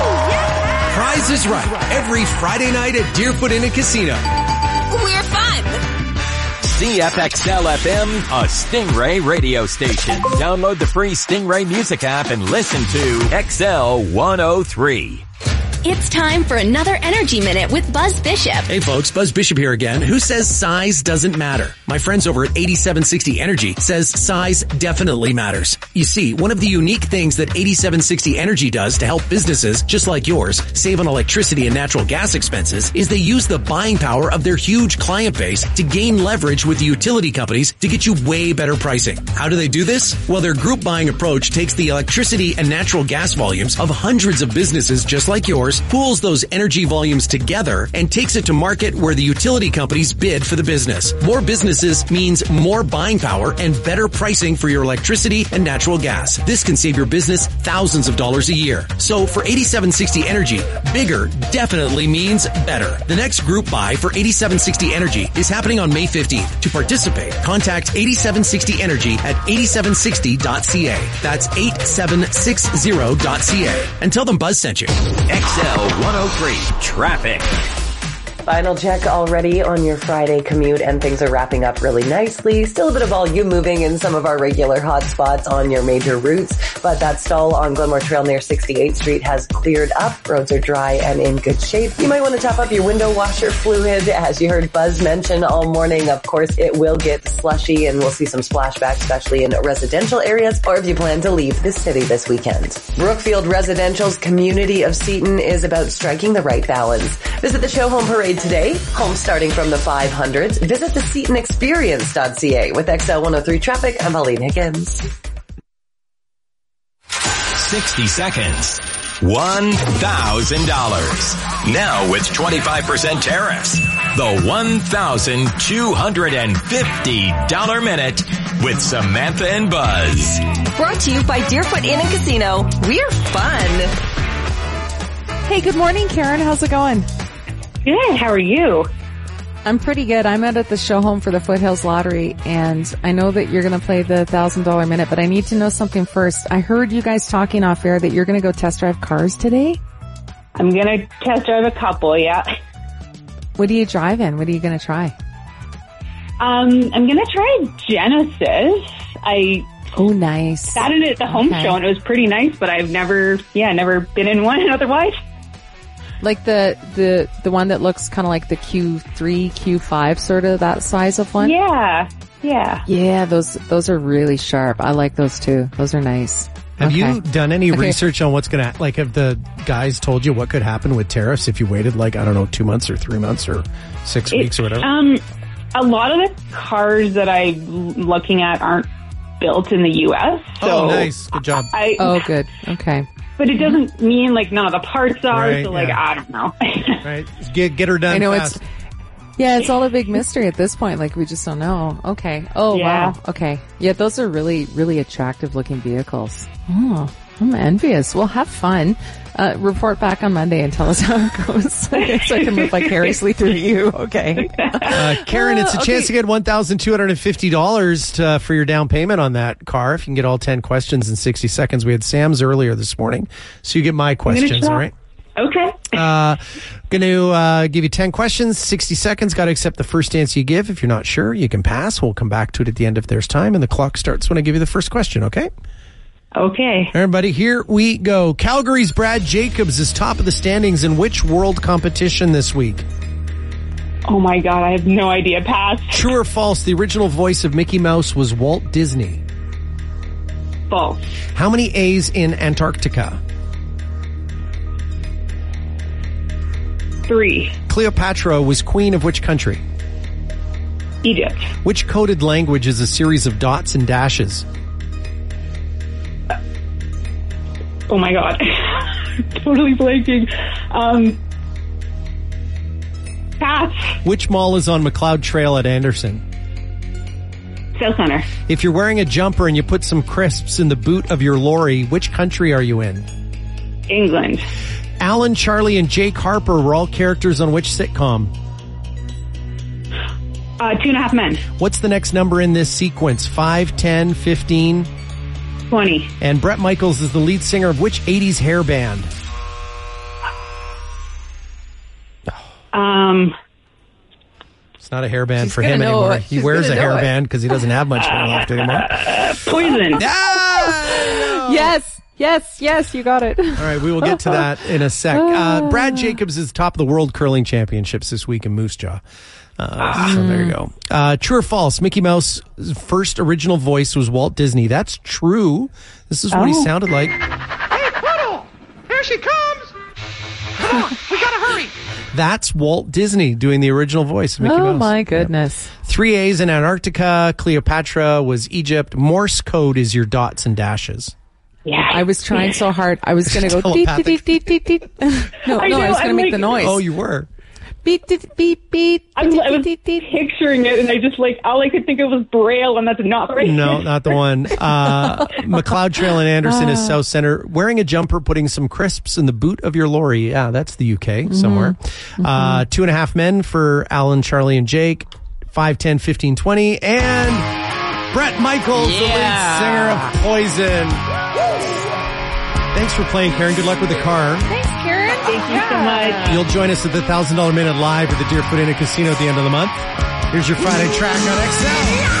Speaker 3: Prize is Right, every Friday night at Deerfoot Inn and Casino.
Speaker 25: We're fun.
Speaker 2: CFXL FM, a Stingray radio station. Download the free Stingray music app and listen to XL 103.
Speaker 25: It's time for another Energy Minute with Buzz Bishop.
Speaker 3: Hey folks, Buzz Bishop here again. Who says size doesn't matter? My friends over at 8760 Energy says size definitely matters. You see, one of the unique things that 8760 Energy does to help businesses just like yours save on electricity and natural gas expenses is they use the buying power of their huge client base to gain leverage with the utility companies to get you way better pricing. How do they do this? Well, their group buying approach takes the electricity and natural gas volumes of hundreds of businesses just like yours, pools those energy volumes together, and takes it to market where the utility companies bid for the business. More businesses means more buying power and better pricing for your electricity and natural gas. This can save your business thousands of dollars a year. So for 8760 Energy, bigger definitely means better. The next group buy for 8760 Energy is happening on May 15th. To participate, contact 8760 Energy at 8760.ca. That's 8760.ca. And tell them Buzz sent you.
Speaker 2: XL 103 Traffic.
Speaker 17: Final check already on your Friday commute, and things are wrapping up really nicely. Still a bit of volume moving in some of our regular hotspots on your major routes, but that stall on Glenmore Trail near 68th Street has cleared up. Roads are dry and in good shape. You might want to top up your window washer fluid. As you heard Buzz mention all morning, of course, it will get slushy and we'll see some splashbacks, especially in residential areas, or if you plan to leave the city this weekend. Brookfield Residential's community of Seaton is about striking the right balance. Visit the Show Home Parade today. Homes starting from the 500s. Visit the SeatonExperience.ca. With XL 103 traffic, I'm Pauline Higgins.
Speaker 2: 60 seconds. $1,000. Now with 25% tariffs. The $1,250 minute with Samantha and Buzz.
Speaker 5: Brought to you by Deerfoot Inn and Casino. We're fun.
Speaker 4: Hey, good morning, Karen. How's it going?
Speaker 8: Good. How are you?
Speaker 4: I'm pretty good. I'm out at the show home for the Foothills Lottery, and I know that you're going to play the $1,000 minute, but I need to know something first. I heard you guys talking off air that you're going to go test drive cars today?
Speaker 8: I'm going to test drive a couple, yeah.
Speaker 4: What are you driving? What are you going to try?
Speaker 8: I'm going to try Genesis.
Speaker 4: Oh, nice.
Speaker 8: Sat in it at the home show, and it was pretty nice, but I've never been in one otherwise.
Speaker 4: Like the one that looks kind of like the Q3, Q5 sort of that size of one?
Speaker 8: Yeah.
Speaker 4: Yeah, those are really sharp. I like those too. Those are nice.
Speaker 3: Have you done any research on what's going to, like, have the guys told you what could happen with tariffs if you waited, like, I don't know, 2 months or 3 months or 6 weeks or whatever?
Speaker 8: A lot of the cars that I'm looking at aren't built in the U.S. So
Speaker 3: nice. Good job.
Speaker 4: Good. Okay.
Speaker 8: But it doesn't mean, like, none of the parts are,
Speaker 3: right,
Speaker 8: so, like, I don't know.
Speaker 3: Right. Get her done.
Speaker 4: I know
Speaker 3: fast.
Speaker 4: it's all a big mystery at this point. Like, we just don't know. Okay. Oh,
Speaker 8: yeah.
Speaker 4: Wow. Okay. Yeah, those are really, really attractive looking vehicles. Oh, I'm envious. Well, have fun. Report back on Monday and tell us how it goes. So I can live vicariously through you. Okay.
Speaker 3: Karen, it's a chance to get $1,250 for your down payment on that car. If you can get all 10 questions in 60 seconds. We had Sam's earlier this morning. So you get my questions, all right?
Speaker 8: Okay.
Speaker 3: Going to give you 10 questions, 60 seconds. Got to accept the first answer you give. If you're not sure, you can pass. We'll come back to it at the end if there's time. And the clock starts when I give you the first question, okay?
Speaker 8: Okay.
Speaker 3: Everybody, here we go. Calgary's Brad Jacobs is top of the standings in which world competition this week?
Speaker 8: Oh my God, I have no idea. Pass.
Speaker 3: True or false, the original voice of Mickey Mouse was Walt Disney?
Speaker 8: False.
Speaker 3: How many A's in Antarctica?
Speaker 8: 3.
Speaker 3: Cleopatra was queen of which country?
Speaker 8: Egypt.
Speaker 3: Which coded language is a series of dots and dashes?
Speaker 8: Oh my God. Totally blanking. Pass.
Speaker 3: Which mall is on McLeod Trail at Anderson?
Speaker 8: South Center.
Speaker 3: If you're wearing a jumper and you put some crisps in the boot of your lorry, which country are you in?
Speaker 8: England.
Speaker 3: Alan, Charlie, and Jake Harper were all characters on which sitcom?
Speaker 8: 2.5 Men.
Speaker 3: What's the next number in this sequence? 5, 10, 15?
Speaker 8: 20.
Speaker 3: And Bret Michaels is the lead singer of which 80s hair band? It's not a hair band for him anymore. He wears a hair band because he doesn't have much hair left anymore.
Speaker 8: Poison.
Speaker 4: Yes, you got it.
Speaker 3: All right, we will get to that in a sec. Brad Jacobs is top of the World Curling Championships this week in Moose Jaw. So there you go. True or false? Mickey Mouse's first original voice was Walt Disney. That's true. This is what he sounded like.
Speaker 13: Hey, Poodle! Here she comes! Come on, we gotta hurry!
Speaker 3: That's Walt Disney doing the original voice of Mickey Mouse.
Speaker 4: Oh, my goodness.
Speaker 3: Yep. 3 A's in Antarctica. Cleopatra was Egypt. Morse code is your dots and dashes.
Speaker 8: Yeah.
Speaker 4: I was trying so hard. I was going to go beep, beep, beep, beep, beep. No, I was going to make the noise.
Speaker 3: Oh, you were.
Speaker 4: Beep, beep, beep, beep.
Speaker 8: I was picturing it, and I just, like, all I could think of was Braille, and that's not right.
Speaker 3: No, not the one. McLeod Trail in Anderson is South Center. Wearing a jumper, putting some crisps in the boot of your lorry. Yeah, that's the UK somewhere. 2.5 Men for Alan, Charlie, and Jake. 5, 10, 15, 20. And Bret Michaels, the lead singer of Poison. Thanks for playing, Karen. Good luck with the car.
Speaker 4: Thanks, Karen.
Speaker 8: Thank you so much.
Speaker 3: You'll join us at the $1,000 Minute Live at the Deerfoot Inn and Casino at the end of the month. Here's your Friday track on XL.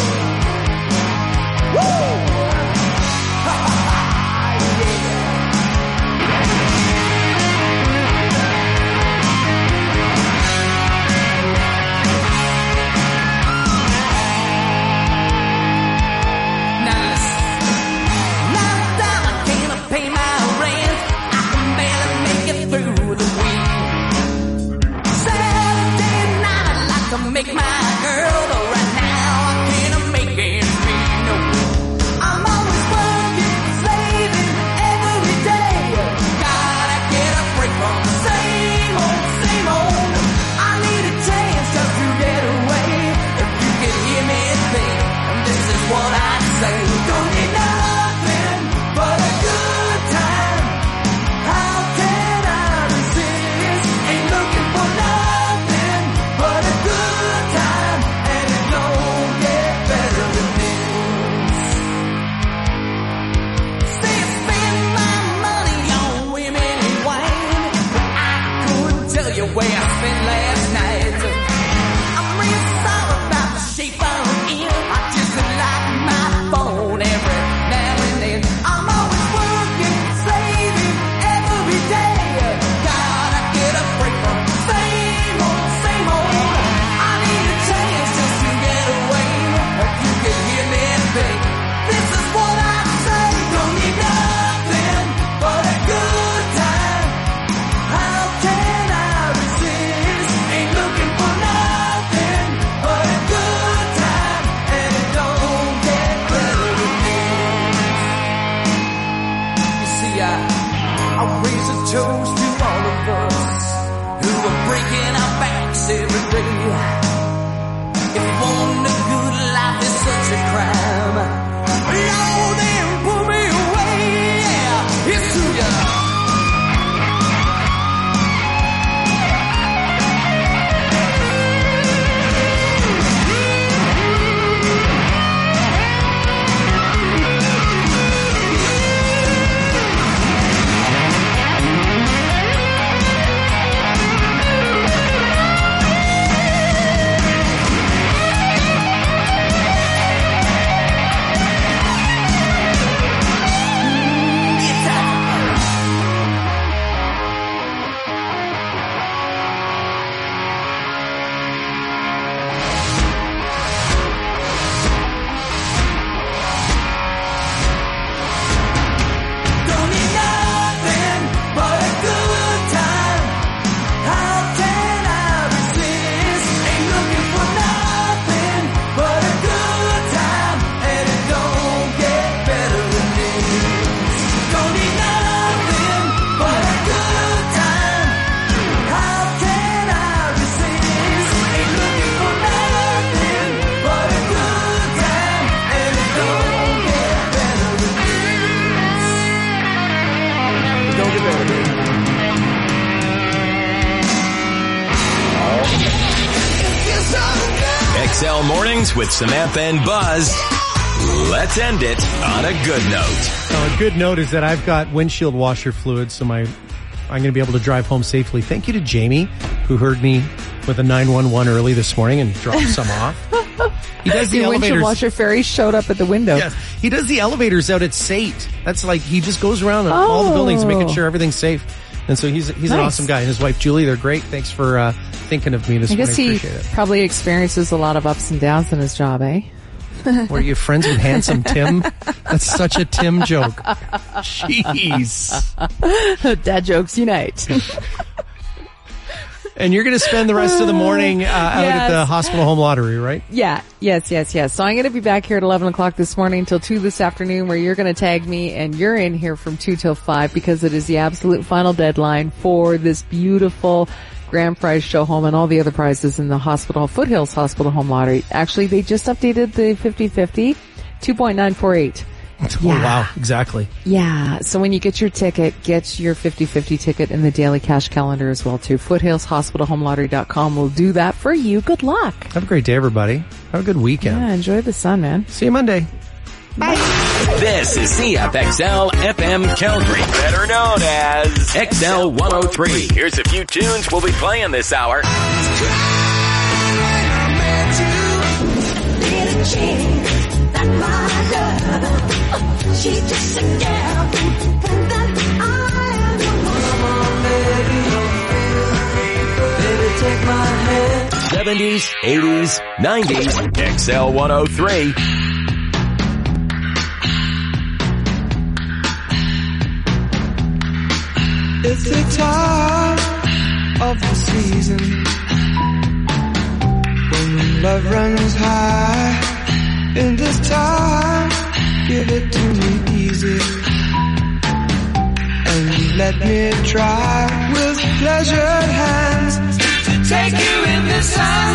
Speaker 1: Make my girl, but right now I can't make it free. No, I'm always working, slaving every day. Gotta get a break from the same old. I need a chance just to get away. If you can hear me think, this is what I say. Don't need nothing but a good time. How can I resist? Ain't looking for nothing but a good time, and it don't get better than this. Spend my money on women and wine, but I couldn't tell you where I spent last night. I'm real sorry about the shape I'm in. I just like my phone every now and then. I'm always working, saving every day. Gotta get a break from the same old. I need a chance just to get away. If you can hear me think, this is what I say. Don't need nothing but a good time. How can I resist? Ain't looking for nothing but a good time, and it don't get better than this. You see, I raise a toast to all of us who are breaking our backs every day. If wanting a good life is such a crime, Lord, then pull me away. Yeah, it's to you. Don't need nothing but a good time. How can I resist? Ain't looking for nothing but a good time, and it don't get better than this. Don't need nothing but a good time. How can I resist? Ain't looking for nothing but a good time, and it don't get better than this. Don't get better than this.
Speaker 2: XL Mornings with Samantha and Buzz. Let's end it on a good note.
Speaker 3: A good note is that I've got windshield washer fluid, so I'm going to be able to drive home safely. Thank you to Jamie, who heard me with a 911 early this morning and dropped some off. He does the
Speaker 4: Your windshield
Speaker 3: elevators.
Speaker 4: washer fairy showed up at the window.
Speaker 3: Yes, he does the elevators out at SAIT. That's like, he just goes around all the buildings making sure everything's safe. And so he's an awesome guy. And his wife, Julie, they're great. Thanks for thinking of me this morning.
Speaker 4: I guess he
Speaker 3: Appreciate it.
Speaker 4: probably experiences a lot of ups and downs in his job, eh?
Speaker 3: Were you friends with Handsome Tim? That's such a Tim joke. Jeez.
Speaker 4: Dad jokes unite.
Speaker 3: And you're going to spend the rest of the morning out at the Hospital Home Lottery, right?
Speaker 4: Yeah. Yes. So I'm going to be back here at 11 o'clock this morning until 2 this afternoon, where you're going to tag me, and you're in here from 2 till 5 because it is the absolute final deadline for this beautiful grand prize show home and all the other prizes in the Foothills Hospital Home Lottery. Actually, they just updated the 50-50, 2.948.
Speaker 3: Oh, wow. Exactly.
Speaker 4: Yeah. So when you get your ticket, get your 50-50 ticket in the daily cash calendar as well, too. FoothillsHospitalHomeLottery.com will do that for you. Good luck.
Speaker 3: Have a great day, everybody. Have a good weekend.
Speaker 4: Yeah, enjoy the sun, man.
Speaker 3: See you Monday. Bye.
Speaker 2: This is CFXL FM Calgary, better known as XL 103. Here's a few tunes we'll be playing this hour.
Speaker 1: She's just a girl that I am. Baby, take my hand.
Speaker 2: 70s, 80s, 90s, XL 103.
Speaker 1: It's the time of the season when love runs high. In this time, give it to me easy, and let me try with pleasured hands to take you in the sun.